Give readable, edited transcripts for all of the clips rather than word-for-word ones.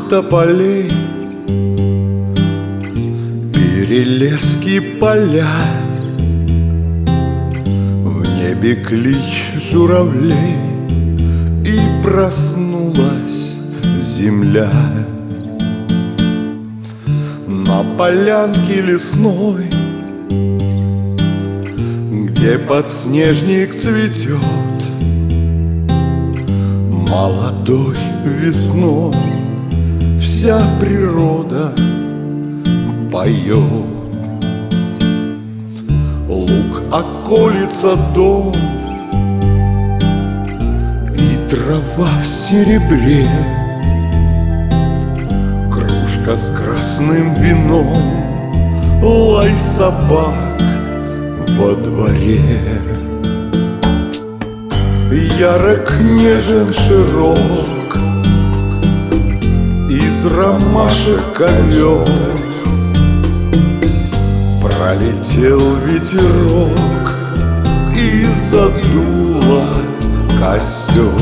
тополей, перелески, поля, в небе клич журавлей, и проснулась земля. На полянке лесной, где подснежник цветет, молодой весной вся природа поет. Луг околится дом, и трава в серебре, кружка с красным вином, лай собак во дворе. Ярок, нежен, широк, из ромашек ковер, пролетел ветерок и задуло костер.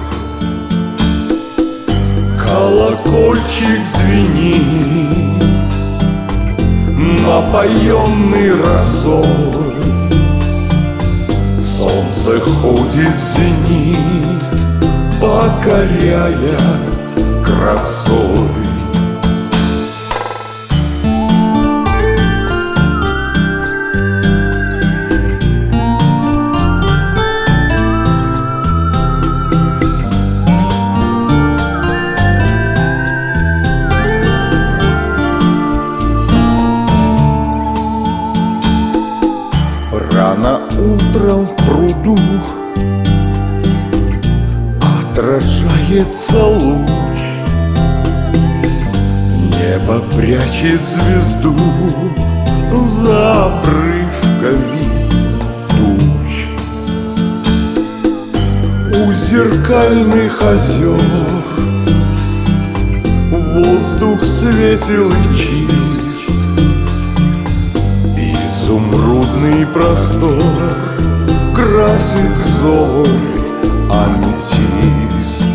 Колокольчик звенит, напоенный росой, солнце ходит в зенит, покоряя красой. Рано утром в пруду отражается луч, небо прячет звезду за обрывками туч. У зеркальных озер воздух светел и чист, изумрудный простор красит золой аметист.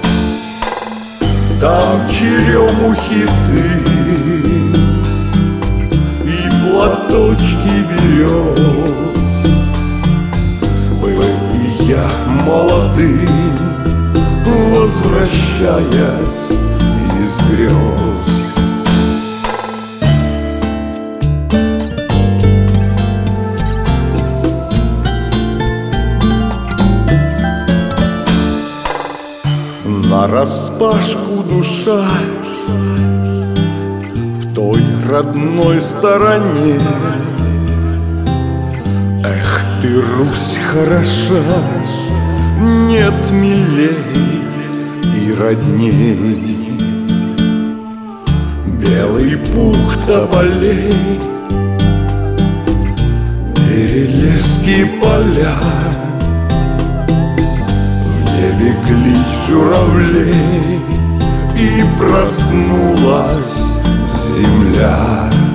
Там черемухи дым и платочки берез. Был и я молодым, возвращаясь из грез. Нараспашку душа в той родной стороне. Эх ты, Русь, хороша, нет милей и родней. Белый пух тополей, перелески, поля, в небе клич журавлей, и проснулась земля.